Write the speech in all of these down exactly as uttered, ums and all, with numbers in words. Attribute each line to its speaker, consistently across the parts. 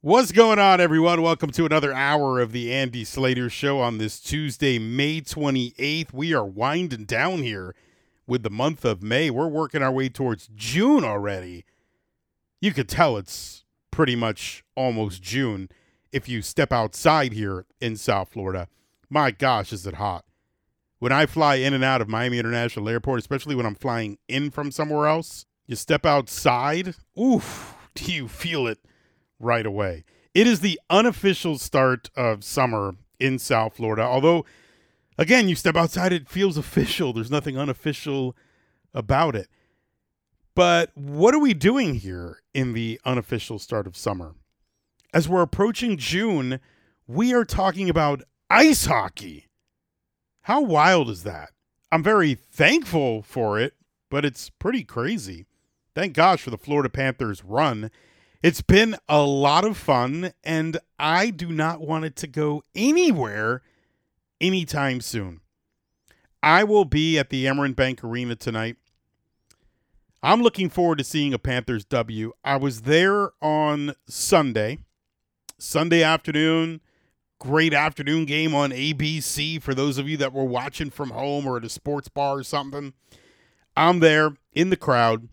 Speaker 1: What's going on, everyone? Welcome to another hour of the Andy Slater Show on this Tuesday, May twenty-eighth. We are winding down here with the month of May. We're working our way towards June already. You could tell it's pretty much almost June if you step outside here in South Florida. My gosh, is it hot. When I fly in and out of Miami International Airport, especially when I'm flying in from somewhere else, you step outside, oof, do you feel it right away. It is the unofficial start of summer in South Florida. Although, again, you step outside, it feels official. There's nothing unofficial about it. But what are we doing here in the unofficial start of summer? As we're approaching June, we are talking about ice hockey. How wild is that? I'm very thankful for it, but it's pretty crazy. Thank gosh for the Florida Panthers run. It's been a lot of fun, and I do not want it to go anywhere anytime soon. I will be at the Amerant Bank Arena tonight. I'm looking forward to seeing a Panthers W. I was there on Sunday, Sunday afternoon. Great afternoon game on A B C for those of you that were watching from home or at a sports bar or something. I'm there in the crowd.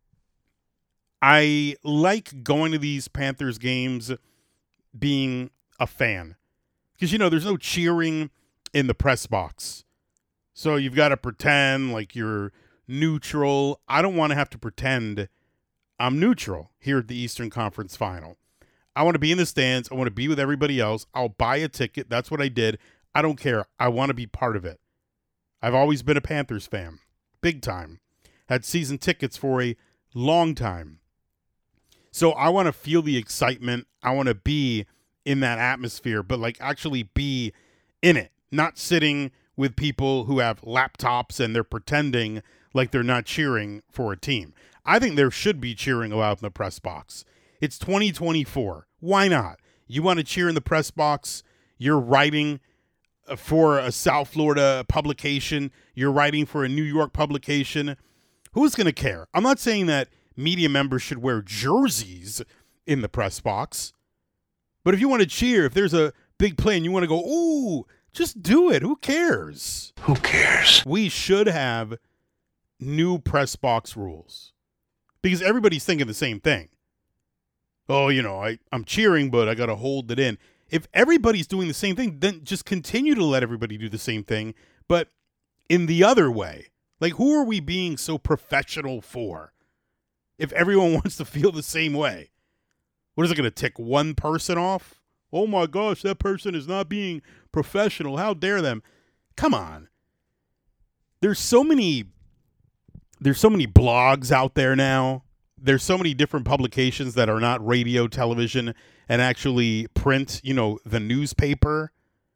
Speaker 1: I like going to these Panthers games being a fan because, you know, there's no cheering in the press box. So you've got to pretend like you're neutral. I don't want to have to pretend I'm neutral here at the Eastern Conference Final. I want to be in the stands. I want to be with everybody else. I'll buy a ticket. That's what I did. I don't care. I want to be part of it. I've always been a Panthers fan. Big time. Had season tickets for a long time. So I want to feel the excitement. I want to be in that atmosphere, but like actually be in it, not sitting with people who have laptops and they're pretending like they're not cheering for a team. I think there should be cheering allowed in the press box. It's twenty twenty-four. Why not? You want to cheer in the press box? You're writing for a South Florida publication. You're writing for a New York publication. Who's going to care? I'm not saying that media members should wear jerseys in the press box. But if you want to cheer, if there's a big play and you want to go, ooh, just do it. Who cares?
Speaker 2: Who cares?
Speaker 1: We should have new press box rules because everybody's thinking the same thing. Oh, you know, I, I'm cheering, but I got to hold it in. If everybody's doing the same thing, then just continue to let everybody do the same thing, but in the other way. Like, who are we being so professional for? If everyone wants to feel the same way, what is it going to tick one person off? Oh my gosh, that person is not being professional. How dare them? Come on. There's so many, there's so many blogs out there now. There's so many different publications that are not radio, television, and actually print, you know, the newspaper.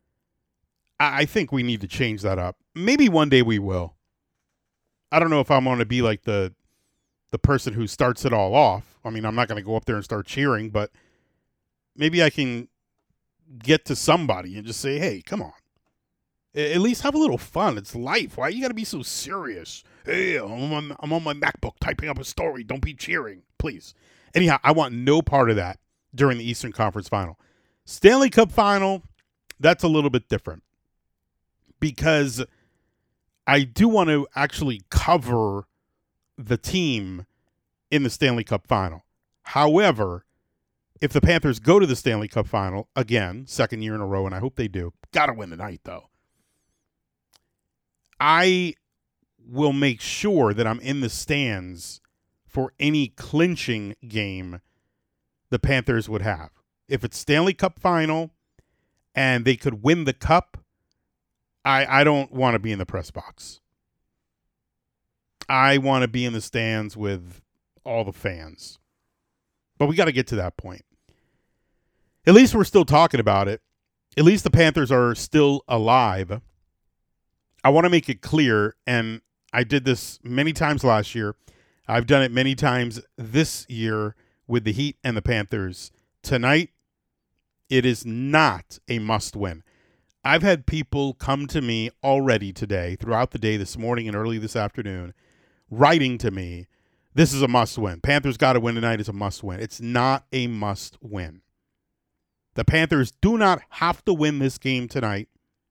Speaker 1: I, I think we need to change that up. Maybe one day we will. I don't know if I'm going to be like the the person who starts it all off. I mean, I'm not going to go up there and start cheering, but maybe I can get to somebody and just say, hey, come on. At least have a little fun. It's life. Why you got to be so serious? Hey, I'm on, I'm on my MacBook typing up a story. Don't be cheering, please. Anyhow, I want no part of that during the Eastern Conference Final. Stanley Cup Final, that's a little bit different because I do want to actually cover the team in the Stanley Cup Final. However, if the Panthers go to the Stanley Cup Final, again, second year in a row, and I hope they do, got to win tonight, though, I will make sure that I'm in the stands for any clinching game the Panthers would have. If it's Stanley Cup Final and they could win the cup, I, I don't want to be in the press box. I want to be in the stands with all the fans. But we got to get to that point. At least we're still talking about it. At least the Panthers are still alive. I want to make it clear, and I did this many times last year. I've done it many times this year with the Heat and the Panthers. Tonight, it is not a must-win. I've had people come to me already today, throughout the day, this morning and early this afternoon, writing to me, this is a must-win. Panthers got to win tonight. It's a must-win. It's not a must-win. The Panthers do not have to win this game tonight.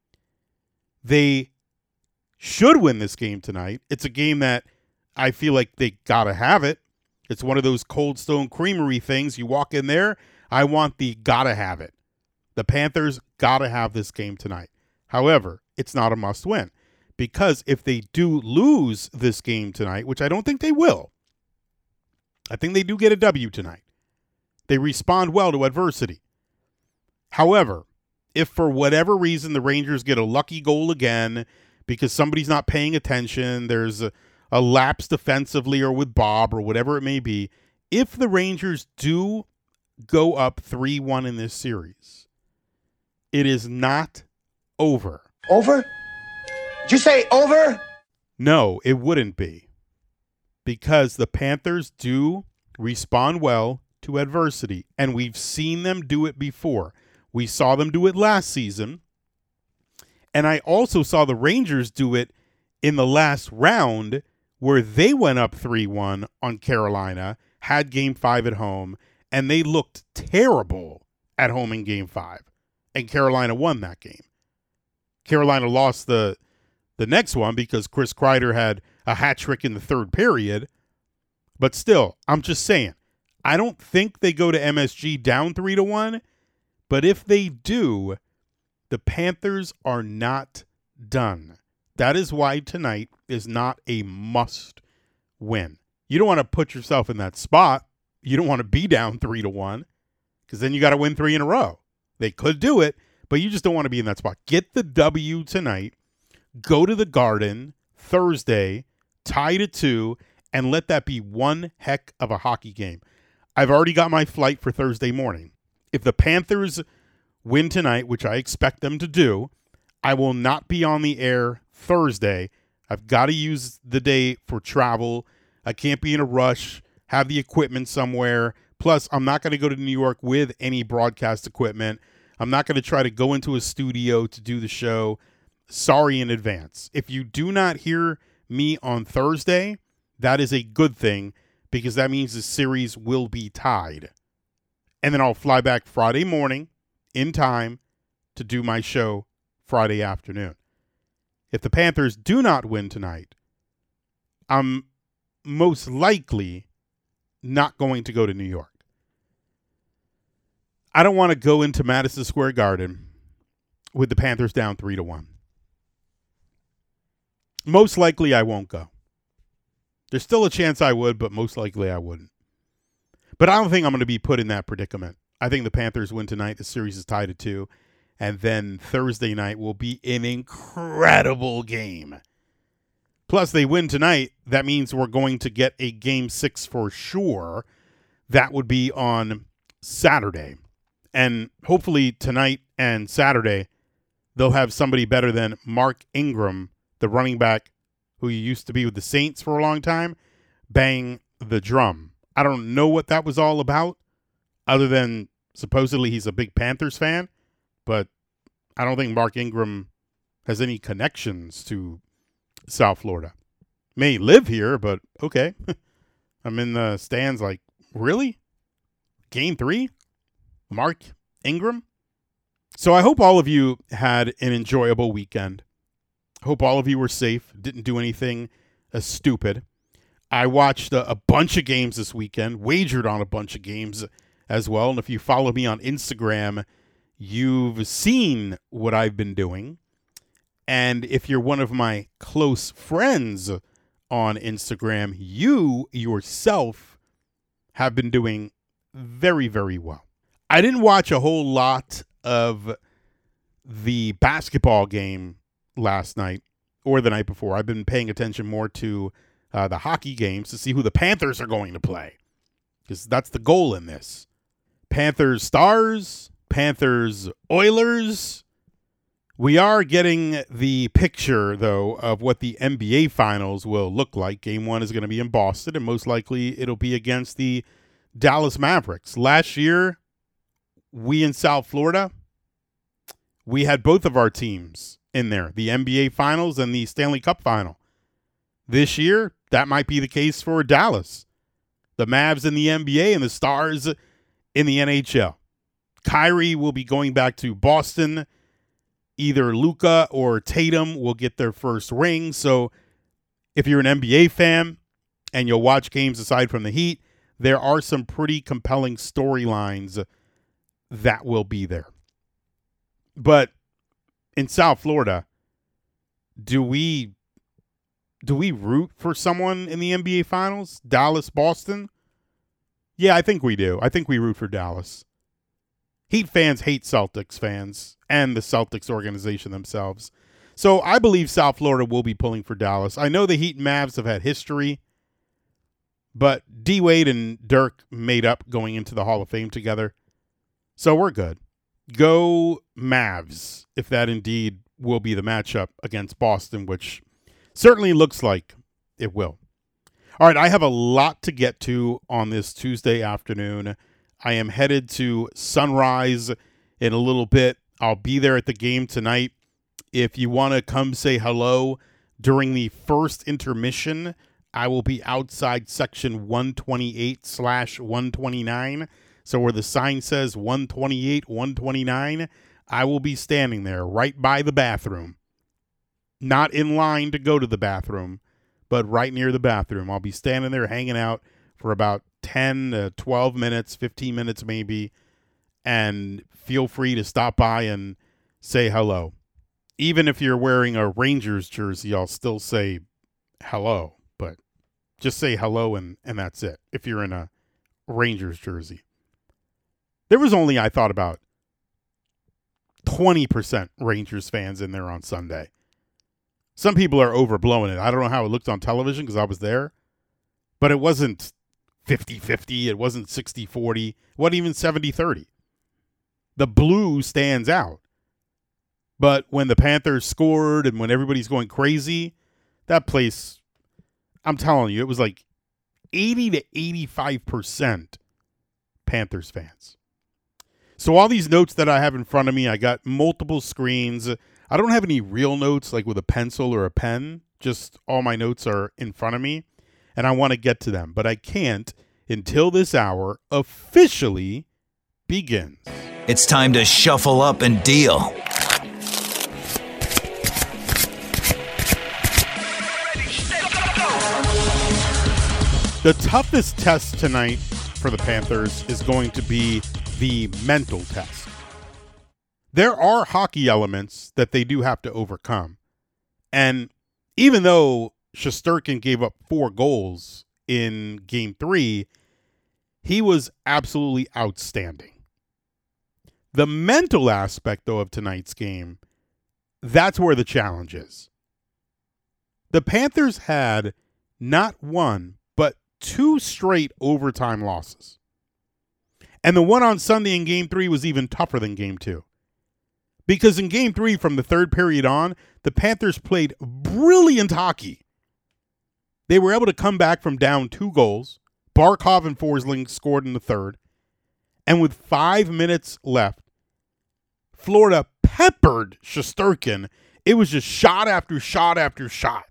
Speaker 1: They should win this game tonight. It's a game that I feel like they got to have it. It's one of those Cold Stone Creamery things. You walk in there, I want the gotta have it. The Panthers gotta have this game tonight. However, it's not a must win, because if they do lose this game tonight, which I don't think they will, I think they do get a W tonight. They respond well to adversity. However, if for whatever reason the Rangers get a lucky goal again because somebody's not paying attention, there's a, a lapse defensively or with Bob or whatever it may be, if the Rangers do go up three one in this series, it is not over.
Speaker 2: Over? Did you say over?
Speaker 1: No, it wouldn't be. Because the Panthers do respond well to adversity, and we've seen them do it before. We saw them do it last season, and I also saw the Rangers do it in the last round where they went up three one on Carolina, had game five at home, and they looked terrible at home in game five, and Carolina won that game. Carolina lost the the next one because Chris Kreider had a hat trick in the third period, but still, I'm just saying, I don't think they go to M S G down three to one, but if they do, the Panthers are not done. That is why tonight is not a must win. You don't want to put yourself in that spot. You don't want to be down three to one, because then you got to win three in a row. They could do it, but you just don't want to be in that spot. Get the W tonight. Go to the Garden Thursday, tie to two, and let that be one heck of a hockey game. I've already got my flight for Thursday morning. If the Panthers win tonight, which I expect them to do, I will not be on the air Thursday. I've got to use the day for travel. I can't be in a rush, have the equipment somewhere. Plus, I'm not going to go to New York with any broadcast equipment. I'm not going to try to go into a studio to do the show. Sorry in advance. If you do not hear me on Thursday, that is a good thing, because that means the series will be tied. And then I'll fly back Friday morning in time to do my show Friday afternoon. If the Panthers do not win tonight, I'm most likely not going to go to New York. I don't want to go into Madison Square Garden with the Panthers down three to one. Most likely I won't go. There's still a chance I would, but most likely I wouldn't. But I don't think I'm going to be put in that predicament. I think the Panthers win tonight. The series is tied at two. And then Thursday night will be an incredible game. Plus, they win tonight. That means we're going to get a game six for sure. That would be on Saturday. And hopefully tonight and Saturday, they'll have somebody better than Mark Ingram, the running back who used to be with the Saints for a long time, bang the drum. I don't know what that was all about, other than supposedly he's a big Panthers fan, but I don't think Mark Ingram has any connections to South Florida. May live here, but okay. I'm in the stands like, really? Game three? Mark Ingram? So I hope all of you had an enjoyable weekend. Hope all of you were safe, didn't do anything uh, stupid. I watched uh, a bunch of games this weekend, wagered on a bunch of games as well. And if you follow me on Instagram, you've seen what I've been doing. And if you're one of my close friends on Instagram, you yourself have been doing very, very well. I didn't watch a whole lot of the basketball game last night or the night before. I've been paying attention more to uh, the hockey games to see who the Panthers are going to play, because that's the goal in this. Panthers Stars, Panthers Oilers. We are getting the picture, though, of what the N B A Finals will look like. Game one is going to be in Boston, and most likely it'll be against the Dallas Mavericks. Last year, we in South Florida, we had both of our teams in there, the N B A Finals and the Stanley Cup Final. This year, that might be the case for Dallas. The Mavs in the N B A and the Stars in the N H L. Kyrie will be going back to Boston. Either Luka or Tatum will get their first ring. So if you're an N B A fan and you'll watch games aside from the Heat, there are some pretty compelling storylines that will be there. But in South Florida, do we do we root for someone in the N B A Finals? Dallas, Boston? Yeah, I think we do. I think we root for Dallas. Heat fans hate Celtics fans and the Celtics organization themselves. So I believe South Florida will be pulling for Dallas. I know the Heat and Mavs have had history, but D-Wade and Dirk made up going into the Hall of Fame together. So we're good. Go Mavs, if that indeed will be the matchup against Boston, which certainly looks like it will. All right, I have a lot to get to on this Tuesday afternoon. I am headed to Sunrise in a little bit. I'll be there at the game tonight. If you want to come say hello during the first intermission, I will be outside section one twenty-eight slash one twenty-nine. So where the sign says one twenty-eight, one twenty-nine, I will be standing there right by the bathroom. Not in line to go to the bathroom, but right near the bathroom. I'll be standing there hanging out for about ten to twelve minutes, fifteen minutes maybe, and feel free to stop by and say hello. Even if you're wearing a Rangers jersey, I'll still say hello, but just say hello and, and that's it if you're in a Rangers jersey. There was only, I thought, about twenty percent Rangers fans in there on Sunday. Some people are overblowing it. I don't know how it looked on television because I was there, but it wasn't fifty-fifty. It wasn't sixty forty. It wasn't even seventy thirty. The blue stands out. But when the Panthers scored and when everybody's going crazy, that place, I'm telling you, it was like eighty to eighty-five percent Panthers fans. So all these notes that I have in front of me, I got multiple screens. I don't have any real notes like with a pencil or a pen. Just all my notes are in front of me, and I want to get to them. But I can't until this hour officially begins.
Speaker 3: It's time to shuffle up and deal.
Speaker 1: The toughest test tonight for the Panthers is going to be the mental test. There are hockey elements that they do have to overcome. And even though Shesterkin gave up four goals in game three, he was absolutely outstanding. The mental aspect, though, of tonight's game, that's where the challenge is. The Panthers had not one, but two straight overtime losses. And the one on Sunday in game three was even tougher than game two. Because in game three, from the third period on, the Panthers played brilliant hockey. They were able to come back from down two goals. Barkov and Forsling scored in the third. And with five minutes left, Florida peppered Shesterkin. It was just shot after shot after shot.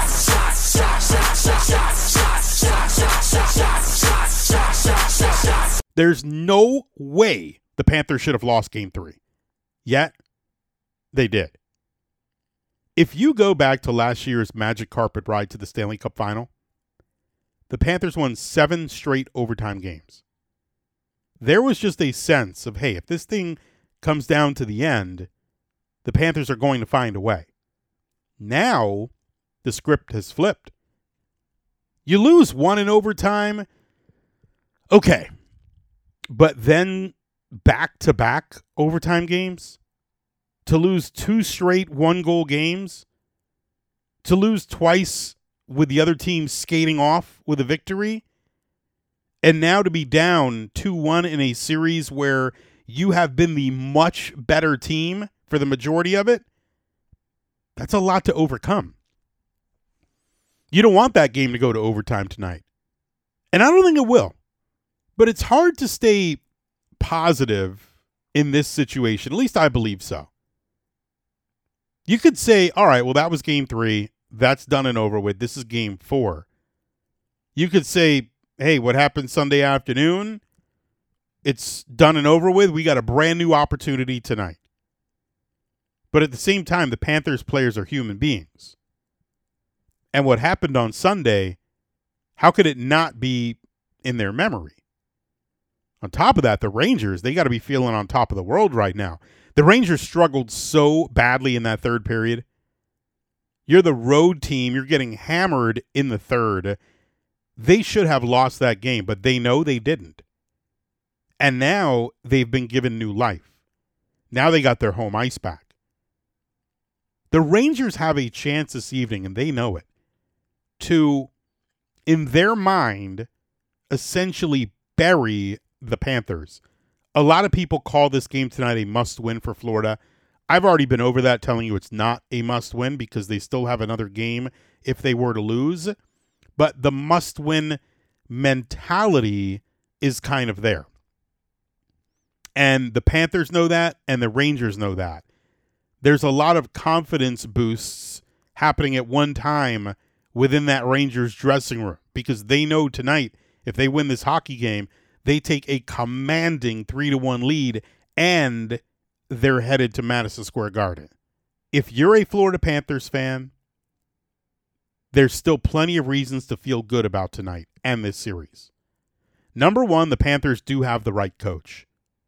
Speaker 1: There's no way the Panthers should have lost game three. Yet, they did. If you go back to last year's magic carpet ride to the Stanley Cup final, the Panthers won seven straight overtime games. There was just a sense of, hey, if this thing comes down to the end, the Panthers are going to find a way. Now, the script has flipped. You lose one in overtime, okay. But then back-to-back overtime games, to lose two straight one-goal games, to lose twice with the other team skating off with a victory, and now to be down two one in a series where you have been the much better team for the majority of it, that's a lot to overcome. You don't want that game to go to overtime tonight. And I don't think it will. But it's hard to stay positive in this situation. At least I believe so. You could say, all right, well, that was game three. That's done and over with. This is game four. You could say, hey, what happened Sunday afternoon? it's done and over with. We got a brand new opportunity tonight. But at the same time, the Panthers players are human beings. And what happened on Sunday, how could it not be in their memory? On top of that, the Rangers, they got to be feeling on top of the world right now. The Rangers struggled so badly in that third period. You're the road team. You're getting hammered in the third. They should have lost that game, but they know they didn't. And now they've been given new life. Now they got their home ice back. The Rangers have a chance this evening, and they know it, to, in their mind, essentially bury the Panthers. A lot of people call this game tonight a must-win for Florida. I've already been over that, telling you it's not a must-win because they still have another game if they were to lose. But the must-win mentality is kind of there. And the Panthers know that, and the Rangers know that. There's a lot of confidence boosts happening at one time within that Rangers dressing room because they know tonight, if they win this hockey game, they take a commanding three to one lead and they're headed to Madison Square Garden. If you're a Florida Panthers fan, there's still plenty of reasons to feel good about tonight and this series. Number one, the Panthers do have the right coach.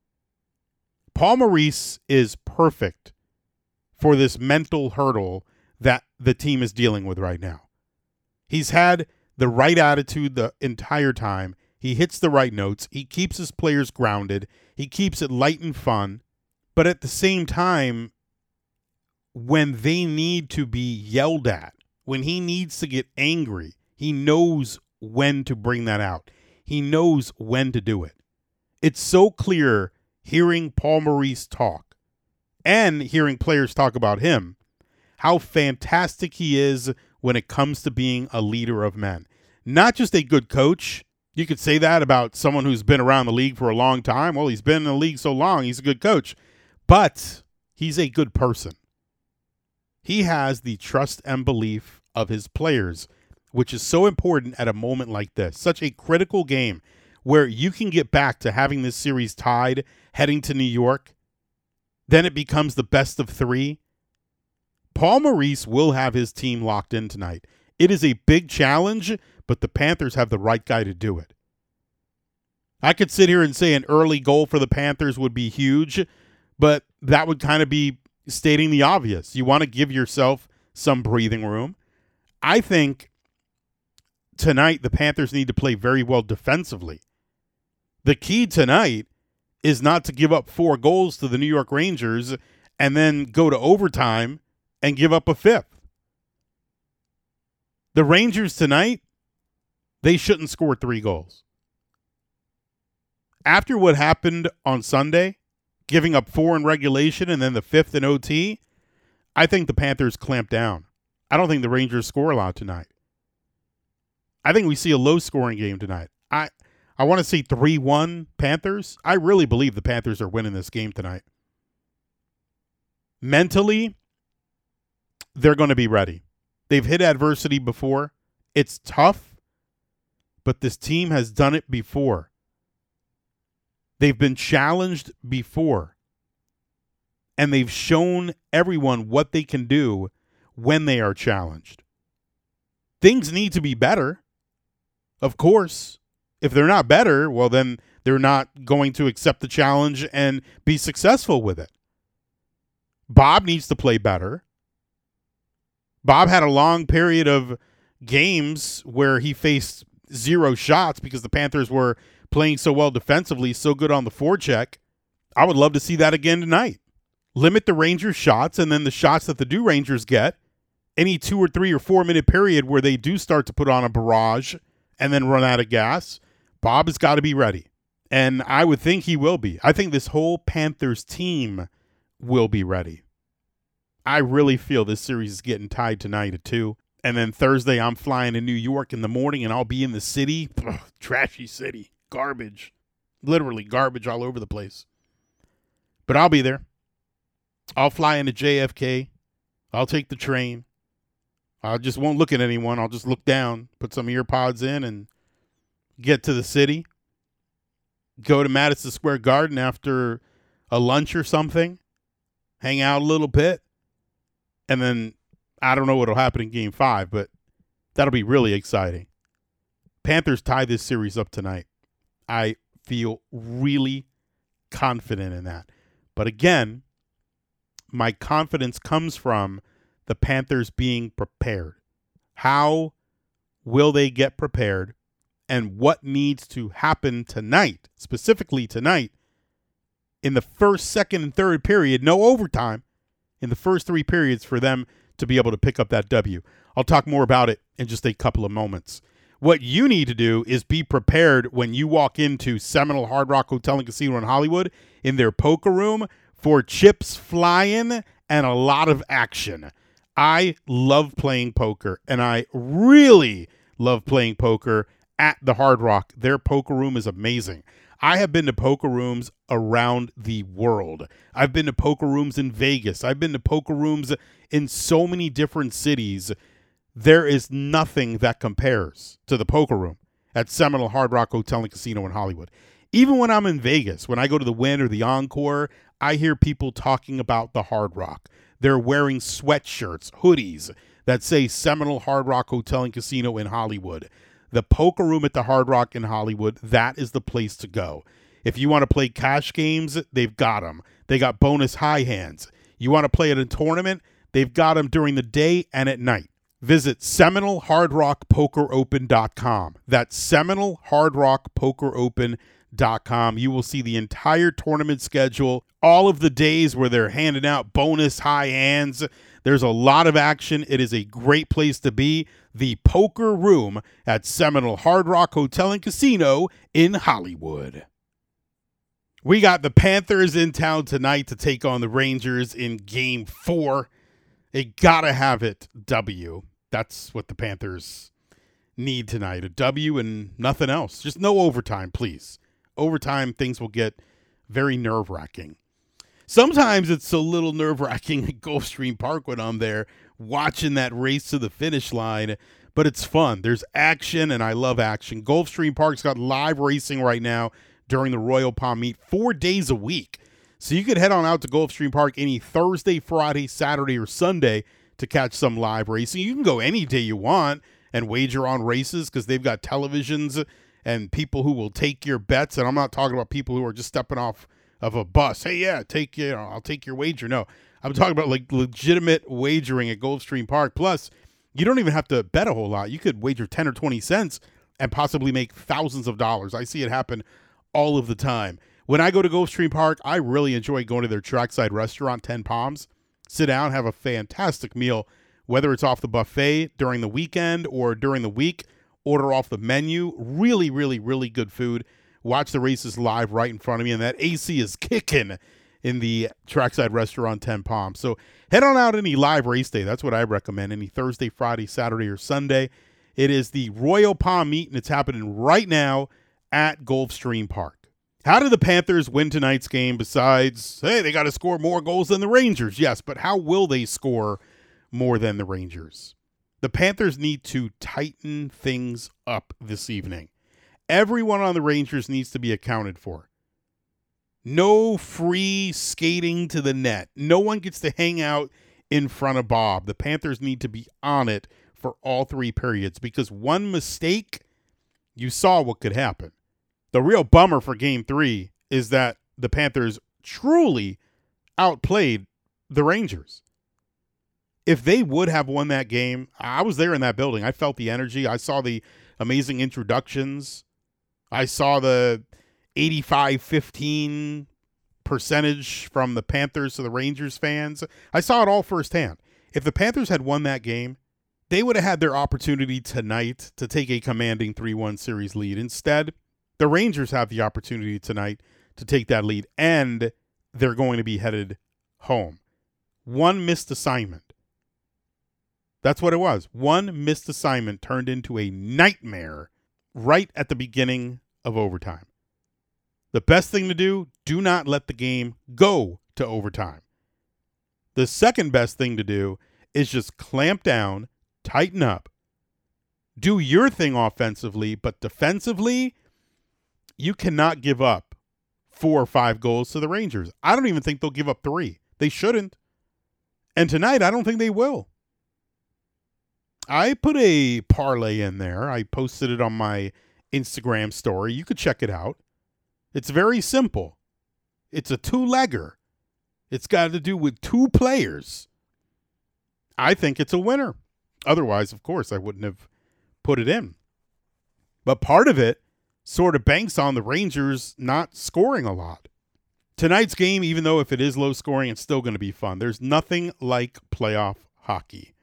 Speaker 1: Paul Maurice is perfect for this mental hurdle that the team is dealing with right now. He's had the right attitude the entire time. He hits the right notes. He keeps his players grounded. He keeps it light and fun. But at the same time, when they need to be yelled at, when he needs to get angry, he knows when to bring that out. He knows when to do it. It's so clear hearing Paul Maurice talk and hearing players talk about him, how fantastic he is when it comes to being a leader of men. Not just a good coach. You could say that about someone who's been around the league for a long time. Well, he's been in the league so long, he's a good coach. But he's a good person. He has the trust and belief of his players, which is so important at a moment like this. Such a critical game where you can get back to having this series tied, heading to New York. Then it becomes the best of three. Paul Maurice will have his team locked in tonight. It is a big challenge, but the Panthers have the right guy to do it. I could sit here and say an early goal for the Panthers would be huge, but that would kind of be stating the obvious. You want to give yourself some breathing room. I think tonight the Panthers need to play very well defensively. The key tonight is not to give up four goals to the New York Rangers and then go to overtime and give up a fifth. The Rangers tonight, they shouldn't score three goals. After what happened on Sunday, giving up four in regulation and then the fifth in O T, I think the Panthers clamp down. I don't think the Rangers score a lot tonight. I think we see a low-scoring game tonight. I I want to see three one Panthers. I really believe the Panthers are winning this game tonight. Mentally, they're going to be ready. They've hit adversity before. It's tough, but this team has done it before. They've been challenged before. And they've shown everyone what they can do when they are challenged. Things need to be better. Of course. If they're not better, well, then they're not going to accept the challenge and be successful with it. Bob needs to play better. Bob had a long period of games where he faced zero shots because the Panthers were playing so well defensively, so good on the forecheck. I would love to see that again tonight. Limit the Rangers' shots, and then the shots that the Do Rangers get, any two or three or four minute period where they do start to put on a barrage and then run out of gas, Bob has got to be ready. And I would think he will be. I think this whole Panthers team will be ready. I really feel this series is getting tied tonight at two. And then Thursday, I'm flying to New York in the morning, and I'll be in the city. Ugh, trashy city. Garbage. Literally garbage all over the place. But I'll be there. I'll fly into J F K. I'll take the train. I just won't look at anyone. I'll just look down, put some ear pods in, and get to the city. go to Madison Square Garden after a lunch or something, hang out a little bit, and then I don't know what'll happen in game five, but that'll be really exciting. Panthers tie this series up tonight. I feel really confident in that. But again, my confidence comes from the Panthers being prepared. How will they get prepared? And what needs to happen tonight, specifically tonight, in the first, second, and third period, no overtime, in the first three periods for them to be able to pick up that W. I'll talk more about it in just a couple of moments. What you need to do is be prepared when you walk into Seminole Hard Rock Hotel and Casino in Hollywood in their poker room for chips flying and a lot of action. I love playing poker, and I really love playing poker at the Hard Rock. Their poker room is amazing. I have been to poker rooms around the world. I've been to poker rooms in Vegas. I've been to poker rooms in so many different cities. There is nothing that compares to the poker room at Seminole Hard Rock Hotel and Casino in Hollywood. Even when I'm in Vegas, when I go to the Wynn or the Encore, I hear people talking about the Hard Rock. They're wearing sweatshirts, hoodies that say Seminole Hard Rock Hotel and Casino in Hollywood. The poker room at the Hard Rock in Hollywood, that is the place to go. If you want to play cash games, they've got them. They got bonus high hands. You want to play at a tournament, they've got them during the day and at night. Visit Seminole Hard Rock Poker Open dot com. That's Seminole Hard Rock Poker Open dot com. You will see the entire tournament schedule, all of the days where they're handing out bonus high hands. There's a lot of action. It is a great place to be. The poker room at Seminole Hard Rock Hotel and Casino in Hollywood. We got the Panthers in town tonight to take on the Rangers in game four. They gotta have it W. That's what the Panthers need tonight. A W and nothing else. Just no overtime, please. Overtime, things will get very nerve-wracking. Sometimes it's a little nerve-wracking at Gulfstream Park when I'm there watching that race to the finish line, but it's fun. There's action, and I love action. Gulfstream Park's got live racing right now during the Royal Palm Meet four days a week. So you could head on out to Gulfstream Park any Thursday, Friday, Saturday, or Sunday to catch some live racing. You can go any day you want and wager on races because they've got televisions and people who will take your bets. And I'm not talking about people who are just stepping off of a bus. Hey, yeah, take you know, I'll take your wager. No, I'm talking about like legitimate wagering at Gulfstream Park. Plus, you don't even have to bet a whole lot. You could wager ten or twenty cents and possibly make thousands of dollars. I see it happen all of the time. When I go to Gulfstream Park, I really enjoy going to their trackside restaurant, Ten Palms. Sit down, have a fantastic meal, whether it's off the buffet during the weekend or during the week. Order off the menu. Really, really, really good food. Watch the races live right in front of me, and that A C is kicking in the trackside restaurant, Ten Palms. So head on out any live race day. That's what I recommend. Any Thursday, Friday, Saturday, or Sunday. It is the Royal Palm Meet, and it's happening right now at Gulfstream Park. How did the Panthers win tonight's game besides, hey, they got to score more goals than the Rangers? Yes, but how will they score more than the Rangers? The Panthers need to tighten things up this evening. Everyone on the Rangers needs to be accounted for. No free skating to the net. No one gets to hang out in front of Bob. The Panthers need to be on it for all three periods because one mistake, you saw what could happen. The real bummer for game three is that the Panthers truly outplayed the Rangers. If they would have won that game, I was there in that building. I felt the energy. I saw the amazing introductions. I saw the eighty-five fifteen percentage from the Panthers to the Rangers fans. I saw it all firsthand. If the Panthers had won that game, they would have had their opportunity tonight to take a commanding three one series lead. Instead, the Rangers have the opportunity tonight to take that lead, and they're going to be headed home. One missed assignment. That's what it was. One missed assignment turned into a nightmare right at the beginning of overtime. The best thing to do, do not let the game go to overtime. The second best thing to do is just clamp down, tighten up, do your thing offensively, but defensively, You cannot give up four or five goals to the Rangers. I don't even think they'll give up three. They shouldn't. And tonight, I don't think they will. I put a parlay in there. I posted it on my Instagram story. You could check it out. It's very simple. It's a two-legger. It's got to do with two players. I think it's a winner. Otherwise, of course, I wouldn't have put it in. But part of it sort of banks on the Rangers not scoring a lot. Tonight's game, even though if it is low scoring, it's still going to be fun. There's nothing like playoff hockey.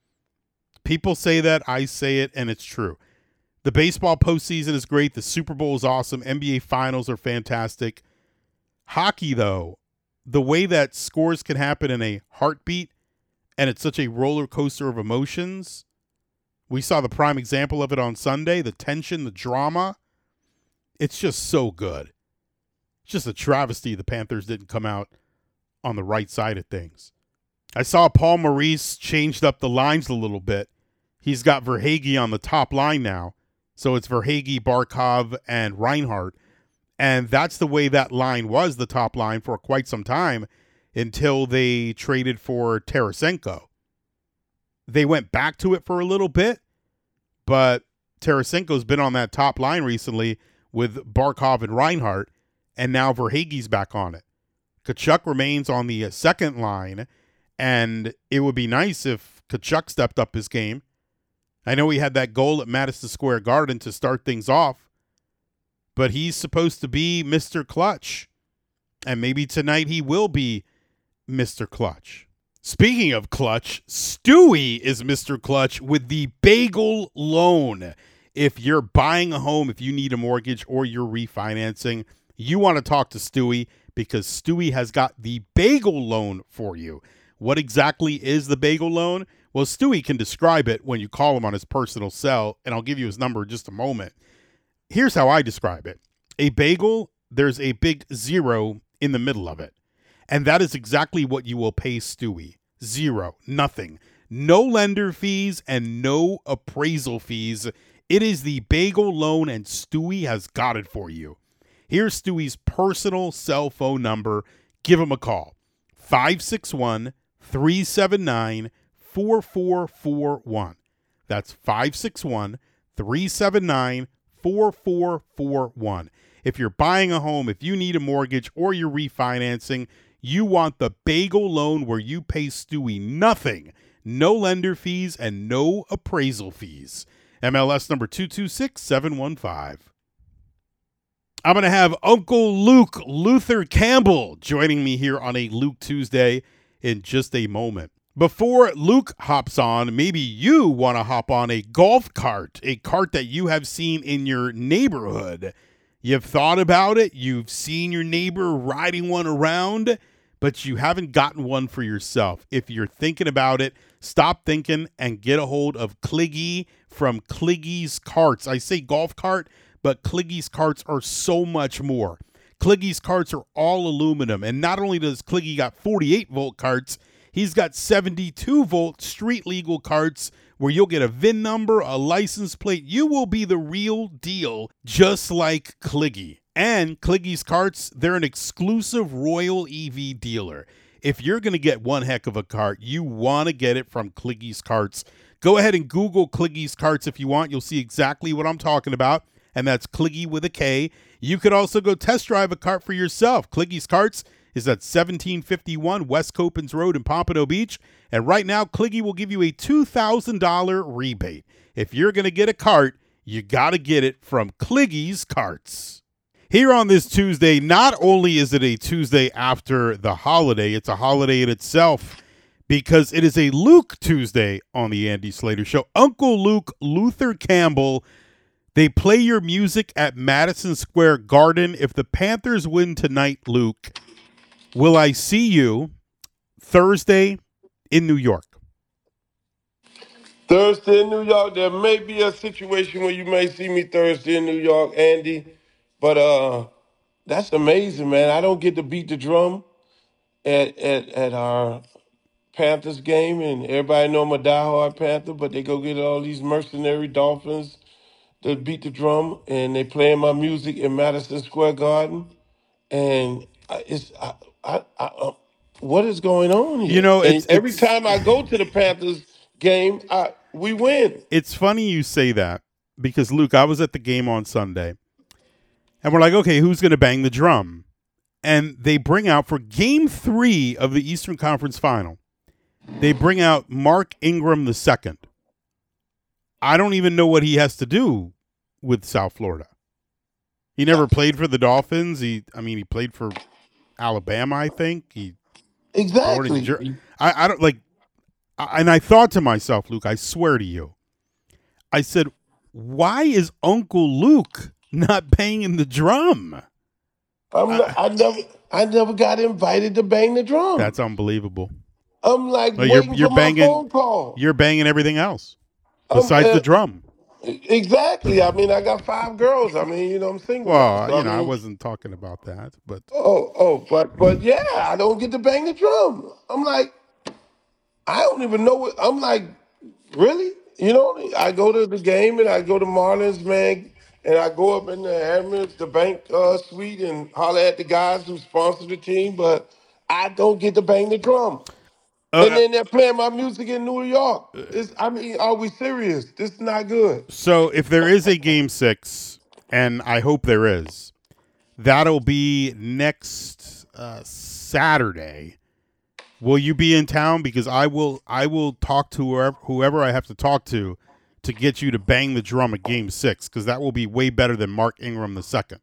Speaker 1: People say that, I say it, and it's true. The baseball postseason is great. The Super Bowl is awesome. N B A finals are fantastic. Hockey, though, the way that scores can happen in a heartbeat, and it's such a roller coaster of emotions. We saw the prime example of it on Sunday, the tension, the drama. It's just so good. It's just a travesty the Panthers didn't come out on the right side of things. I saw Paul Maurice changed up the lines a little bit. He's got Verhaeghe on the top line now. So it's Verhaeghe, Barkov, and Reinhart. And that's the way that line was, the top line, for quite some time until they traded for Tarasenko. They went back to it for a little bit, but Tarasenko's been on that top line recently with Barkov and Reinhart, and now Verhaeghe's back on it. Tkachuk remains on the second line, and it would be nice if Tkachuk stepped up his game. I know he had that goal at Madison Square Garden to start things off, but he's supposed to be Mister Clutch, and maybe tonight he will be Mister Clutch. Speaking of clutch, Stewie is Mister Clutch with the Bagel Loan. If you're buying a home, if you need a mortgage, or you're refinancing, you want to talk to Stewie because Stewie has got the Bagel Loan for you. What exactly is the Bagel Loan? Well, Stewie can describe it when you call him on his personal cell, and I'll give you his number in just a moment. Here's how I describe it. A bagel, there's a big zero in the middle of it. And that is exactly what you will pay Stewie. Zero. Nothing. No lender fees and no appraisal fees. It is the Bagel Loan, and Stewie has got it for you. Here's Stewie's personal cell phone number. Give him a call. five six one, three seven nine, four four four one. That's five six one, three seven nine, four four four one. If you're buying a home, if you need a mortgage, or you're refinancing, you want the Bagel Loan where you pay Stewie nothing, no lender fees, and no appraisal fees. M L S number two two six seven one five. I'm going to have Uncle Luke Luther Campbell joining me here on a Luke Tuesday in just a moment. Before Luke hops on, maybe you want to hop on a golf cart, a cart that you have seen in your neighborhood. You've thought about it, you've seen your neighbor riding one around, but you haven't gotten one for yourself. If you're thinking about it, stop thinking and get a hold of Kliggy from Kliggy's Carts. I say golf cart, but Kliggy's Carts are so much more. Kliggy's Carts are all aluminum, and not only does Kliggy got forty-eight volt carts, he's got seventy-two volt street legal carts where you'll get a V I N number, a license plate. You will be the real deal, just like Kliggy. And Kliggy's Carts, they're an exclusive Royal E V dealer. If you're going to get one heck of a cart, you want to get it from Kliggy's Carts. Go ahead and Google Kliggy's Carts if you want. You'll see exactly what I'm talking about, and that's Kliggy with a K. You could also go test drive a cart for yourself. Kliggy's Carts is at seventeen fifty-one West Copans Road in Pompano Beach. And right now, Kliggy will give you a two thousand dollars rebate. If you're going to get a cart, you got to get it from Kliggy's Carts. Here on this Tuesday, not only is it a Tuesday after the holiday, it's a holiday in itself because it is a Luke Tuesday on the Andy Slater Show. Uncle Luke Luther Campbell, they play your music at Madison Square Garden. If the Panthers win tonight, Luke, will I see you Thursday in New York?
Speaker 4: Thursday in New York, there may be a situation where you may see me Thursday in New York, Andy. But uh, that's amazing, man. I don't get to beat the drum at, at, at our Panthers game, and everybody know I'm a diehard Panther, but they go get all these mercenary Dolphins the beat the drum, and they playing my music in Madison Square Garden, and I- it's I, I, I, uh, what is going on
Speaker 1: You
Speaker 4: here?
Speaker 1: know,
Speaker 4: And
Speaker 1: it's
Speaker 4: every
Speaker 1: it's
Speaker 4: time I go to the Panthers game, I we win.
Speaker 1: it's funny you say that because Luke, I was at the game on Sunday, and we're like, okay, who's going to bang the drum? And they bring out for Game Three of the Eastern Conference Final, they bring out Mark Ingram the second. I don't even know what he has to do with South Florida. He never played for the Dolphins. He, I mean, he played for Alabama, I think. He born in
Speaker 4: Exactly.
Speaker 1: Jer- I, I don't like, I, and I thought to myself, Luke, I swear to you, I said, why is Uncle Luke not banging the drum?
Speaker 4: I'm not,
Speaker 1: Uh,
Speaker 4: I never I never got invited to bang the drum.
Speaker 1: that's unbelievable.
Speaker 4: I'm like
Speaker 1: No, you're
Speaker 4: waiting
Speaker 1: you're
Speaker 4: for my
Speaker 1: banging,
Speaker 4: phone call.
Speaker 1: you're banging everything else
Speaker 4: Um,
Speaker 1: besides
Speaker 4: uh,
Speaker 1: the drum.
Speaker 4: exactly. I mean, I got five girls. I mean, you know, I'm single now,
Speaker 1: Well,
Speaker 4: so I
Speaker 1: you know, I
Speaker 4: mean,
Speaker 1: wasn't talking about that, but
Speaker 4: oh, oh, but but yeah, I don't get to bang the drum. I'm like, I don't even know what. I'm like, really? You know, I go to the game and I go to Marlins, man, and I go up in the Emirates, the bank uh, suite, and holler at the guys who sponsor the team, but I don't get to bang the drum. And
Speaker 1: uh,
Speaker 4: then they're playing my music in New York. It's, I mean, are we serious? This is not good.
Speaker 1: so if there is a game six, and I hope there is, that'll be next uh, Saturday. Will you be in town? Because I will. I will talk to whoever, whoever I have to talk to to get you to bang the drum at Game Six, because that will be way better than Mark Ingram the second.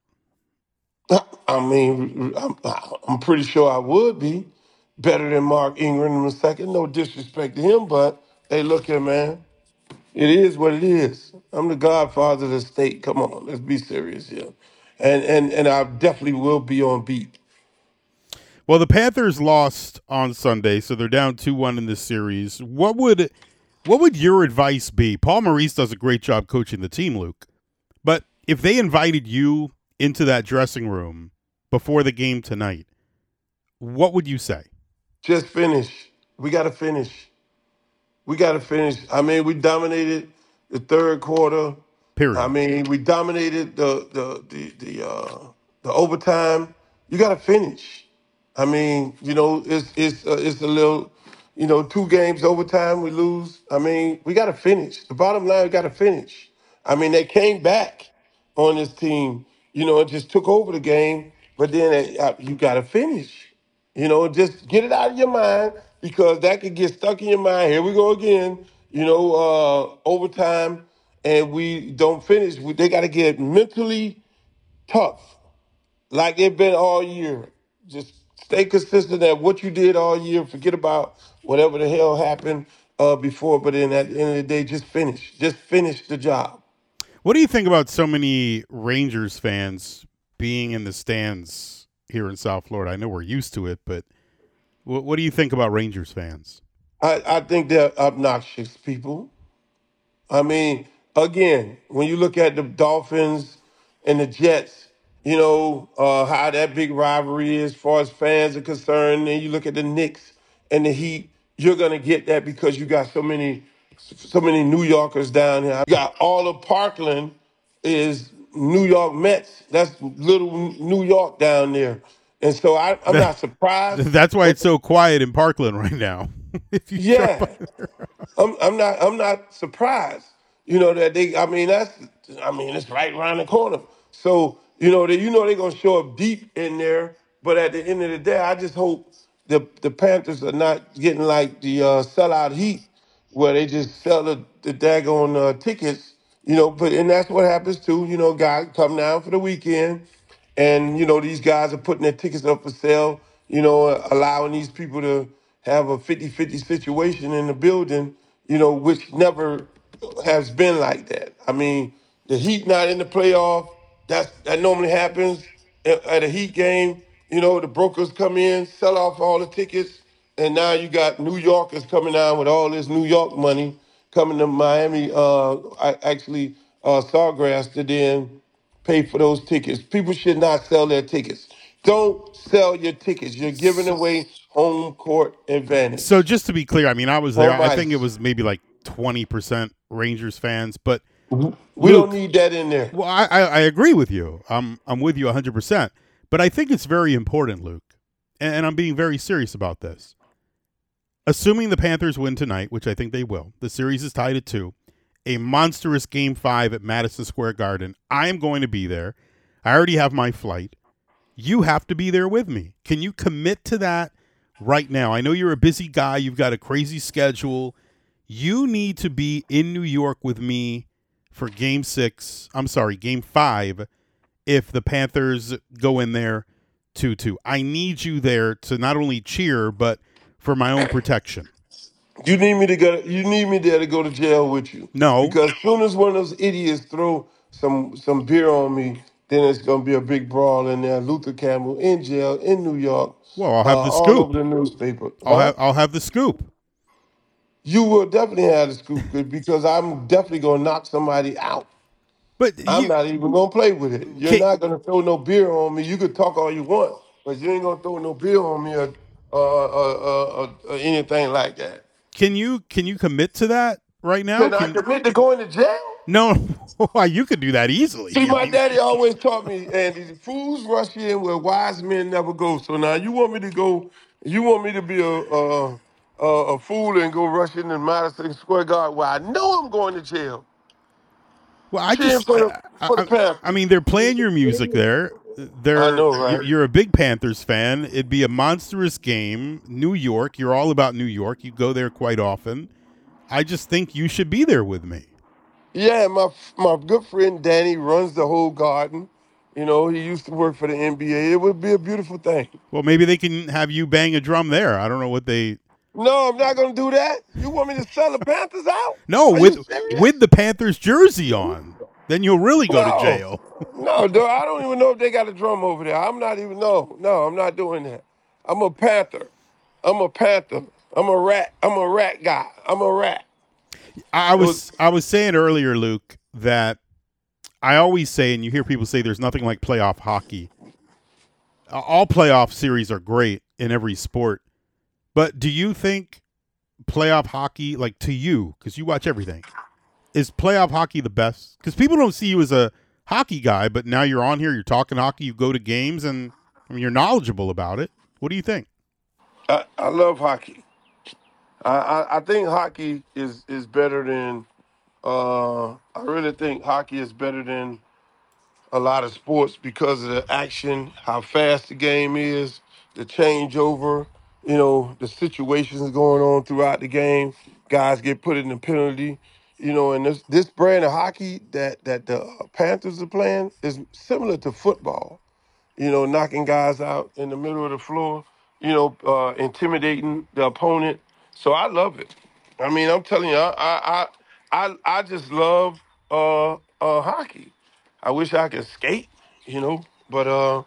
Speaker 4: I mean, I'm, I'm pretty sure I would be better than Mark Ingram in a second. No disrespect to him, but hey, look here, man. It is what it is. I'm the godfather of the state. Come on, let's be serious here. And and and I definitely will be on beat.
Speaker 1: Well, the Panthers lost on Sunday, so they're down two one in this series. What would what would your advice be? Paul Maurice does a great job coaching the team, Luke. But if they invited you into that dressing room before the game tonight, what would you say?
Speaker 4: Just finish. We got to finish. We got to finish. I mean, we dominated the third quarter. I
Speaker 1: Period.
Speaker 4: mean, we dominated the the the the, uh, the overtime. You got to finish. I mean, you know, it's it's uh, it's a little, you know, two games overtime we lose. I mean, we got to finish. The bottom line, we got to finish. I mean, they came back on this team, you know, and just took over the game. But then uh, you got to finish. You know, just get it out of your mind because that could get stuck in your mind. Here we go again. You know, uh, overtime, and we don't finish. We, they got to get mentally tough, like they've been all year. Just stay consistent at what you did all year. Forget about whatever the hell happened uh, before. But then at the end of the day, just finish. Just finish the job.
Speaker 1: What do you think about so many Rangers fans being in the stands here in South Florida? I know we're used to it, but what, what do you think about Rangers fans?
Speaker 4: I, I think they're obnoxious people. I mean, again, when you look at the Dolphins and the Jets, you know, uh, how that big rivalry is as far as fans are concerned, and you look at the Knicks and the Heat, you're gonna get that because you got so many so many New Yorkers down here. You got all of Parkland is New York Mets. That's little New York down there. And so I, I'm
Speaker 1: That,
Speaker 4: not surprised.
Speaker 1: that's why it's so quiet in Parkland right now. if you drop
Speaker 4: Yeah. I'm I'm not I'm not surprised. You know that they. I mean that's. I mean it's right around the corner. So you know that you know they're gonna show up deep in there. But at the end of the day, I just hope the the Panthers are not getting like the uh, sellout Heat, where they just sell the the daggone uh, tickets. You know, but and that's what happens too. You know, guys come down for the weekend, and you know these guys are putting their tickets up for sale. You know, uh, allowing these people to have a fifty-fifty situation in the building, you know, which never has been like that. I mean, the Heat not in the playoff, that's, that normally happens at, at a Heat game. You know, the brokers come in, sell off all the tickets, and now you got New Yorkers coming down with all this New York money coming to Miami, uh, I, actually, uh, Sawgrass to then pay for those tickets. People should not sell their tickets. Don't sell your tickets. You're giving away home court
Speaker 1: So
Speaker 4: advantage.
Speaker 1: just to be clear, I mean, I was there.
Speaker 4: Home
Speaker 1: I think it
Speaker 4: ice.
Speaker 1: was maybe like twenty percent Rangers fans, but
Speaker 4: We don't
Speaker 1: Luke,
Speaker 4: need that in there.
Speaker 1: well, I, I, I agree with you. I'm I'm with you one hundred percent. But I think it's very important, Luke, and, and I'm being very serious about this. Assuming the Panthers win tonight, which I think they will, the series is tied at two, a monstrous game five at Madison Square Garden. I am going to be there. I already have my flight. You have to be there with me. Can you commit to that right now? I know you're a busy guy. You've got a crazy schedule. You need to be in New York with me for game six. I'm sorry, game five, if the Panthers go in there two two. I need you there to not only cheer, but for my own protection.
Speaker 4: You need me to go. You need me there to go to jail with you.
Speaker 1: No.
Speaker 4: Because as soon as one of those idiots throw some some beer on me, then it's gonna be a big brawl in there. Luther Campbell in jail in New York.
Speaker 1: Well, I'll
Speaker 4: uh,
Speaker 1: have the
Speaker 4: all over
Speaker 1: scoop.
Speaker 4: the newspaper.
Speaker 1: I'll
Speaker 4: Huh?
Speaker 1: have I'll have the scoop.
Speaker 4: You will definitely have the scoop because I'm definitely gonna knock somebody out.
Speaker 1: But
Speaker 4: I'm
Speaker 1: you
Speaker 4: not even gonna play with it. You're
Speaker 1: can,
Speaker 4: not gonna throw no beer on me. You could talk all you want, but you ain't gonna throw no beer on me or, uh, uh, uh, uh, or anything like that.
Speaker 1: can you can you commit to that right now?
Speaker 4: Can I
Speaker 1: Can
Speaker 4: commit to going to jail?
Speaker 1: no, why you could do that easily.
Speaker 4: See,
Speaker 1: I
Speaker 4: my
Speaker 1: mean,
Speaker 4: daddy always taught me, and the fools rush in where wise men never go. So now you want me to go? You want me to be a a, a, a fool and go rush in in Madison Square Garden where I know I'm going to jail?
Speaker 1: well, I
Speaker 4: Cheering
Speaker 1: just
Speaker 4: for the
Speaker 1: I,
Speaker 4: for the
Speaker 1: I, I
Speaker 4: Panthers.
Speaker 1: mean, they're playing your music there.
Speaker 4: I
Speaker 1: They're
Speaker 4: know,
Speaker 1: you're
Speaker 4: right?
Speaker 1: you're a big Panthers fan. It'd be a monstrous game. New York, you're all about New York. You go there quite often. I just think you should be there with me.
Speaker 4: Yeah, my my good friend Danny runs the whole garden. You know, he used to work for the N B A. It would be a beautiful thing.
Speaker 1: Well, maybe they can have you bang a drum there. I don't know what they.
Speaker 4: No, I'm not gonna do that. You want me to sell the Panthers out?
Speaker 1: No,
Speaker 4: Are you
Speaker 1: with
Speaker 4: serious?
Speaker 1: with the Panthers jersey on, then you'll really go to
Speaker 4: No,
Speaker 1: jail.
Speaker 4: no, dog, I don't even know if they got a drum over there. I'm not even no, no, I'm not doing that. I'm a Panther. I'm a Panther. I'm a rat. I'm a rat guy. I'm a rat.
Speaker 1: I
Speaker 4: So,
Speaker 1: was I was saying earlier, Luke, that I always say, and you hear people say, there's nothing like playoff hockey. Uh, All playoff series are great in every sport, but do you think playoff hockey, like to you, because you watch everything, is playoff hockey the best? Because people don't see you as a hockey guy, but now you're on here, you're talking hockey, you go to games, and I mean, you're knowledgeable about it. What do you think?
Speaker 4: I, I love hockey. I, I, I think hockey is is better than. Uh, I really think hockey is better than a lot of sports because of the action, how fast the game is, the changeover, you know, the situations going on throughout the game. Guys get put in the penalty, you know, and this this brand of hockey that that the Panthers are playing is similar to football. You know, knocking guys out in the middle of the floor, you know, uh, intimidating the opponent. So I love it. I mean, I'm telling you, I I I, I I just love uh, uh, hockey. I wish I could skate, you know, but uh,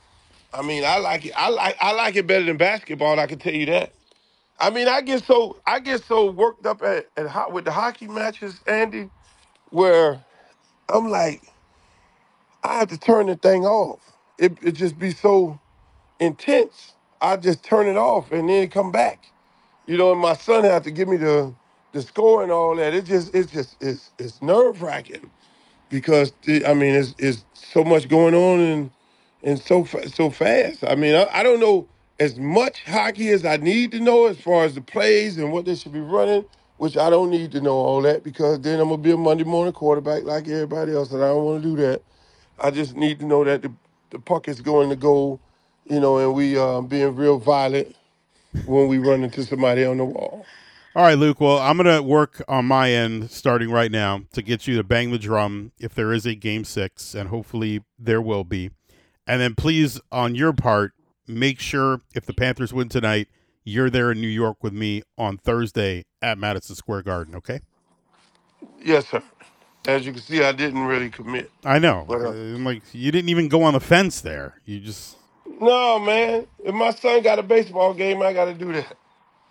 Speaker 4: I mean, I like it. I like I like it better than basketball. I can tell you that. I mean, I get so I get so worked up at, at ho- with the hockey matches, Andy, where I'm like, I have to turn the thing off. It it just be so intense. I just turn it off and then come back. You know, and my son had to give me the the score and all that. It just it's just it's it's nerve wracking because the- I mean it's it's so much going on and and so fa- so fast. I mean I, I don't know as much hockey as I need to know as far as the plays and what they should be running, which I don't need to know all that because then I'm gonna be a Monday morning quarterback like everybody else, and I don't want to do that. I just need to know that the the puck is going to goal, you know, and we um, being real violent when we run into somebody on the wall.
Speaker 1: All right, Luke. Well, I'm going to work on my end starting right now to get you to bang the drum if there is a game six, and hopefully there will be. And then please, on your part, make sure if the Panthers win tonight, you're there in New York with me on Thursday at Madison Square Garden, okay?
Speaker 4: Yes, sir. As you can see, I didn't really commit.
Speaker 1: I know.
Speaker 4: But
Speaker 1: Uh,
Speaker 4: uh,
Speaker 1: I'm like, you didn't even go on the fence there. You just,
Speaker 4: no, man. If my son got a baseball game, I got to do that.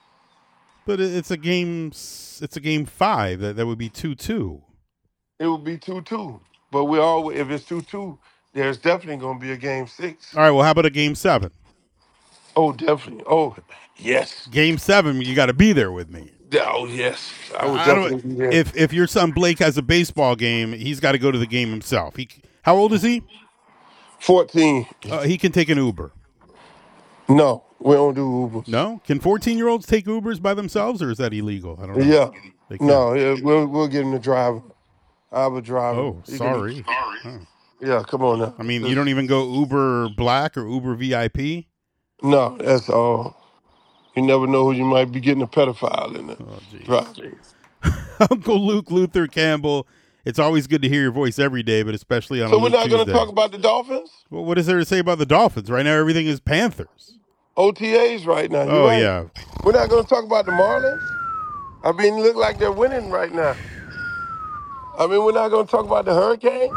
Speaker 1: but it- it's a game, s- it's a game five. That, that would be two two.
Speaker 4: It would be two two. But we all, if it's two two, there's definitely going to be a game six.
Speaker 1: All right, well, how about a game seven?
Speaker 4: Oh, definitely. Oh, yes.
Speaker 1: Game seven, you got to be there with me.
Speaker 4: Oh yes, I would
Speaker 1: I
Speaker 4: definitely
Speaker 1: don't.
Speaker 4: be there.
Speaker 1: If if your son Blake has a baseball game, he's got to go to the game himself. He how old is he?
Speaker 4: fourteen.
Speaker 1: Uh, he can take an Uber.
Speaker 4: No, we don't do Ubers.
Speaker 1: No, can fourteen year olds take Ubers by themselves, or is that illegal? I don't know.
Speaker 4: Yeah.
Speaker 1: They can.
Speaker 4: No, yeah, we'll we'll get him the driver. I have a driver.
Speaker 1: Oh,
Speaker 4: He can-
Speaker 1: sorry. Huh.
Speaker 4: Yeah, come on now.
Speaker 1: I mean, you don't even go Uber Black or Uber V I P.
Speaker 4: No, that's all. You never know who you might be getting a pedophile in the
Speaker 1: Oh, geez.
Speaker 4: driver.
Speaker 1: Uncle Luke Luther Campbell. It's always good to hear your voice every day, but especially on
Speaker 4: So
Speaker 1: a
Speaker 4: we're
Speaker 1: Luke
Speaker 4: not going to
Speaker 1: Tuesday.
Speaker 4: talk about the Dolphins?
Speaker 1: Well, what is there to say about the Dolphins? Right now, everything is Panthers.
Speaker 4: O T As right now. You
Speaker 1: Oh,
Speaker 4: right.
Speaker 1: yeah.
Speaker 4: We're not going to talk about the Marlins? I mean, it look like they're winning right now. I mean, we're not going to talk about the Hurricanes?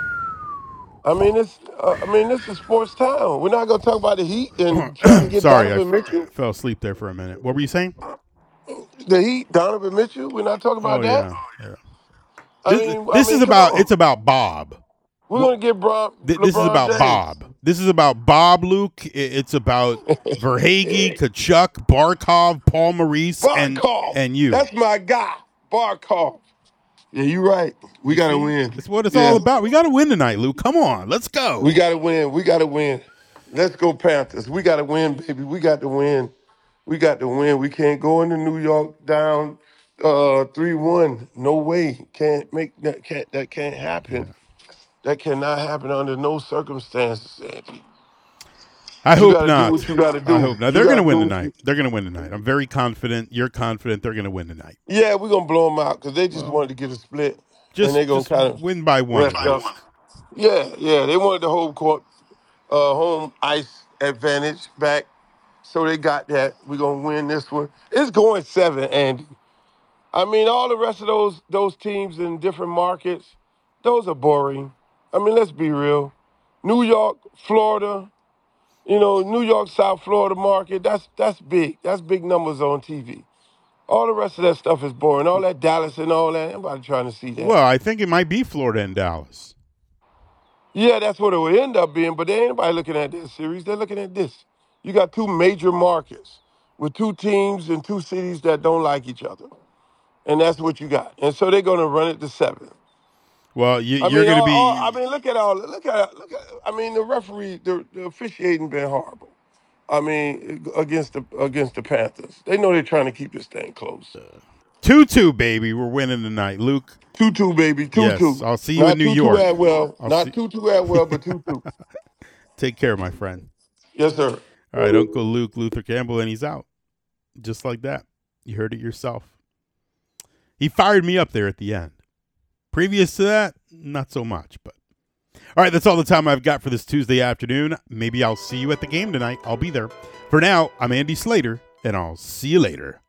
Speaker 4: I mean, it's uh, I mean, this is sports town. We're not going to talk about the Heat and trying to get
Speaker 1: Sorry, I
Speaker 4: Donovan Mitchell.
Speaker 1: f- fell asleep there for a minute. What were you saying?
Speaker 4: The Heat, Donovan Mitchell. We're not talking about
Speaker 1: Oh,
Speaker 4: that.
Speaker 1: yeah. yeah.
Speaker 4: I
Speaker 1: This,
Speaker 4: mean,
Speaker 1: this
Speaker 4: I mean,
Speaker 1: is
Speaker 4: come
Speaker 1: about,
Speaker 4: on.
Speaker 1: it's about Bob.
Speaker 4: We're going to get Bron,
Speaker 1: Th-
Speaker 4: LeBron
Speaker 1: This is about
Speaker 4: James.
Speaker 1: Bob. This is about Bob, Luke. I- It's about Verhage, Kachuk, Barkov, Paul Maurice, and,
Speaker 4: Barkov.
Speaker 1: and you.
Speaker 4: That's my guy, Barkov. Yeah, you're right. We got to win.
Speaker 1: That's what it's
Speaker 4: Yeah.
Speaker 1: all about. We got to win tonight, Luke. Come on. Let's go.
Speaker 4: We got to win. We got to win. Let's go Panthers. We got to win, baby. We got to win. We got to win. We can't go into New York down uh, three one. No way. Can't make that. Can't that can't happen. That cannot happen under no circumstances, Andy.
Speaker 1: I
Speaker 4: You
Speaker 1: hope
Speaker 4: gotta do
Speaker 1: not.
Speaker 4: what you gotta do.
Speaker 1: I hope not.
Speaker 4: You
Speaker 1: They're going to
Speaker 4: gotta
Speaker 1: win
Speaker 4: do what
Speaker 1: tonight.
Speaker 4: you-
Speaker 1: They're going to win tonight. I'm very confident. You're confident they're going to win tonight.
Speaker 4: Yeah, we're gonna blow them out because they just wanted to get a split,
Speaker 1: Just,
Speaker 4: and they're gonna
Speaker 1: just
Speaker 4: kind of
Speaker 1: win by one.
Speaker 4: rest up. Yeah, yeah, they wanted the home court, uh, home ice advantage back, so they got that. We're gonna win this one. It's going seven, Andy. I mean, all the rest of those those teams in different markets, those are boring. I mean, let's be real. New York, Florida, you know, New York, South Florida market, that's that's big. That's big numbers on T V. All the rest of that stuff is boring. All that Dallas and all that, nobody trying to see that.
Speaker 1: Well, I think it might be Florida and Dallas.
Speaker 4: Yeah, that's what it would end up being, but there ain't nobody looking at this series. They're looking at this. You got two major markets with two teams in two cities that don't like each other. And that's what you got. And so they're going to run it to seven.
Speaker 1: Well, you,
Speaker 4: I
Speaker 1: you're
Speaker 4: mean,
Speaker 1: going to
Speaker 4: all-
Speaker 1: be.
Speaker 4: all- I mean, look at all. Look at. Look at. I mean, the referee, the, the officiating been horrible. I mean, against the against the Panthers, they know they're trying to keep this thing close.
Speaker 1: two two, baby. We're winning tonight. Luke,
Speaker 4: Two two, baby. Two
Speaker 1: Yes,
Speaker 4: two.
Speaker 1: I'll see you
Speaker 4: Not
Speaker 1: in New
Speaker 4: two,
Speaker 1: York.
Speaker 4: Two at well.
Speaker 1: I'll
Speaker 4: Not
Speaker 1: see-
Speaker 4: two two at well, but two two.
Speaker 1: take care, my friend.
Speaker 4: Yes, sir.
Speaker 1: All right, Uncle Luke Luther Campbell, and he's out. Just like that. You heard it yourself. He fired me up there at the end. Previous to that, not so much. But all right, that's all the time I've got for this Tuesday afternoon. Maybe I'll see you at the game tonight. I'll be there. For now, I'm Andy Slater, and I'll see you later.